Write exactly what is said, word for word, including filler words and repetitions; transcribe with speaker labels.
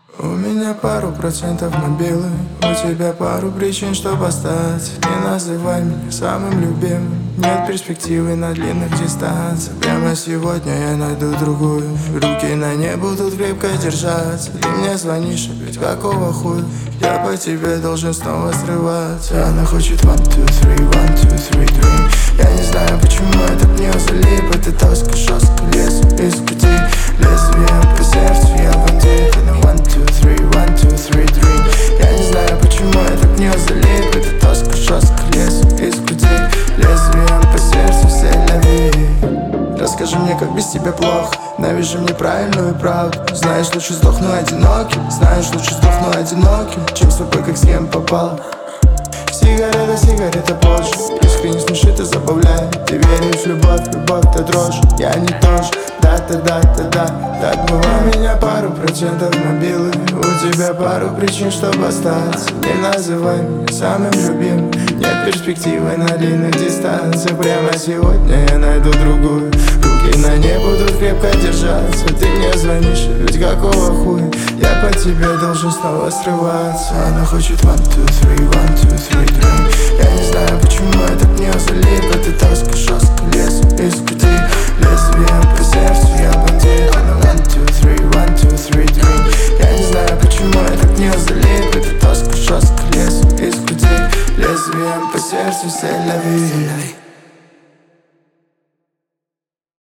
Speaker 1: У меня пару процентов мобилы, у тебя пару причин, чтобы остаться. Не называй меня самым любимым, нет перспективы на длинных дистанциях. Прямо сегодня я найду другую, руки на ней будут крепко держаться. Ты мне звонишь, ведь какого хуя я по тебе должен снова срываться. Она хочет one, two, three, one, two, three, dream. Я не знаю, почему этот в нее залип. Это тоска, жестко, лес из пути. Лезвием по сердцу я бандит. Она one, two, three, one, two, three, dream. Я не знаю, почему этот в нее залип. Это тоска, жестко, лес из пути. Лезвием по сердцу все лови. Расскажи мне, как без тебя плохо. Навяжи мне правильную правду. Знаешь, лучше сдохну одиноким. Знаешь, лучше сдохну одиноким, чем с тобой как с кем попал. Сигарета, сигарета позже. Искренне смешит и забавляет. Ты веришь в любовь, любовь, ты дрожь. Я не тоже, да-да-да-да-да. Так было. У меня пару процентов мобилы, у тебя пару причин, чтобы остаться. Не называй меня самым любимым, нет перспективы на длинных дистанциях. Прямо сегодня я найду другую, руки на ней будут крепко держаться. Ты мне звонишь, ведь какого хуя я по тебе должен снова срываться. Она хочет one, two, three, one, two, three, dream. Я не знаю, почему этот в нее залип. Это тоска, жестко, лес из пути. Лезвием по сердцу я бандит. Она one, two, three, one, two, three, dream. Я не знаю, почему этот в нее залип. Это тоска, жестко, лес из пути. Лезвием по сердцу все лови.